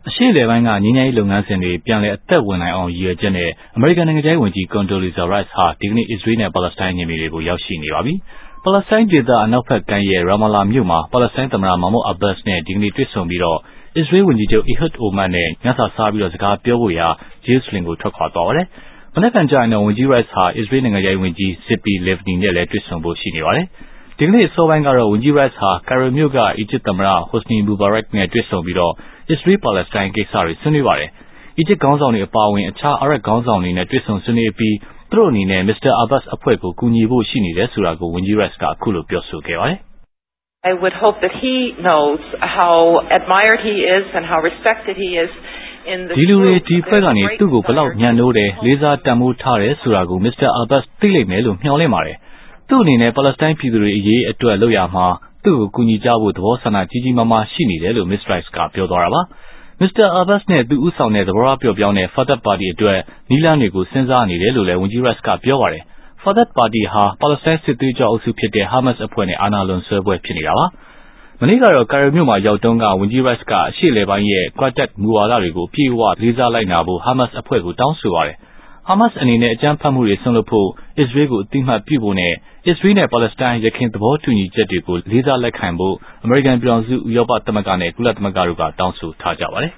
အရှေ့အလယ်ပိုင်းကငြိမ်းချမ်းရေးလုပ်ငန်းစဉ်တွေပြန်လည်အသက်ဝင်နိုင်အောင်ရည်ရွယ်ချက်နဲ့အမေရိကန်နိုင်ငံခြားရေးဝန်ကြီး Condoleezza Rice ဟာဒီကနေ့အစ္စရေးနဲ့ပါလက်စတိုင်းနယ်မြေတွေကိုရောက်ရှိနေပါပြီ။ပါလက်စတိုင်းဒေသအနောက်ဘက်ကမ်းရဲ့ Ramallah မြို့မှာပါလက်စတိုင်းသမ္မတ Mahmoud Abbas နဲ့ဒီကနေ့တွေ့ဆုံပြီးအစ္စရေးဝန်ကြီးချုပ် Ehud Olmert နဲ့ညစာစားပြီးစကားပြောဖို့ရာဂျေရုဆလင်ကိုထွက်ခွာသွားပါတယ်။မနက်ဖြန်ကျရင်တော့ဝန်ကြီး Rice ဟာအစ္စရေးနိုင်ငံခြားရေးဝန်ကြီး Tzipi Livni နဲ့လည်းတွေ့ဆုံဖို့ရှိနေပါတယ်။ဒီကနေ့အစောပိုင်းကတော့ဝန်ကြီး Rice ဟာကိုင်ရိုမြို့ကအီဂျစ်သမ္မတ Hosni Mubarak နဲ့တွေ့ဆုံပြီးအစ္စရေးပါလက်စတိုင်းကိစ္စတွေဆွေးနွေးပါတယ်။အီဂျစ်ခေါင်းဆောင်တွေအပါအဝင်အခြားအာရပ်ခေါင်းဆောင်တွေနဲ့တွေ့ဆုံဆွေးနွေးပြီးသူတို့အနေနဲ့ Mr. Abbas အဖွဲ့ကိုကူညီဖို့ရှိနေတယ်ဆိုတာကိုဝန်ကြီး Rice ကအခုလိုပြောဆိုခဲ့ပါတယ်။ I would hope that he knows how admired he is and how respected he is in the ဒီလူတွေဒီအဖွဲ့ကနေသူ့ကိုဘလောက်ညံ့နိုးတယ်လေးစားတန်ဖိုးထားတယ်ဆိုတာကို Mr. Abbas သိလိမ့်မယ်လို့မျှော်လင့်ပါတယ်။သူ့အနေနဲ့ပါလက်စတိုင်းပြည်သူတွေအရေးအတွက်လုပ်ရမှာသူ့ကိုကူညီကြဖို့သဘောဆန္ဒကြီးကြီးမားမားရှိနေတယ်လို့ Ms. Rice ကပြောသွားတာပါ။ Mr. Abbas နဲ့သူဦးဆောင်တဲ့သဘောထားပျော့ပြောင်းတဲ့ Fatah ပါတီအတွက်နည်းလမ်းတွေကိုစဉ်းစားနေတယ်လို့လည်းဝန်ကြီး Rice ကပြောပါတယ်။ Fatah ပါတီဟာပါလက်စတိုင်းစစ်သွေးကြွအုပ်စုဖြစ်တဲ့ Hamas အဖွဲ့နဲ့အာဏာလွန်ဆွဲပွဲဖြစ်နေတာပါ။မနေ့ကတော့ကိုင်ရိုမြို့မှာရောက်တုန်းကဝန်ကြီး Rice ကအရှေ့အလယ်ပိုင်းရဲ့ Quadrant မူဝါဒတွေကိုအပြည့်အဝလေးစားလိုက်နာဖို့ Hamas အဖွဲ့ကိုတောင်းဆိုပါတယ်။ Hamas အနေနဲ့အကြမ်းဖက်မှုတွေစွန့်လွှတ်ဖို့အစ္စရေးကိုအသိအမှတ်ပြုဖို့နဲ့အစ္စရေးနဲ့ပါလက်စတိုင်းယခင်သဘောတူညီချက်တွေကိုလေးစားလက်ခံဖို့အမေရိကန်ပြည်ထောင်စုဥရောပသမဂ္ဂနဲ့ကုလသမဂ္ဂတို့ကတောင်းဆိုထားကြပါတယ်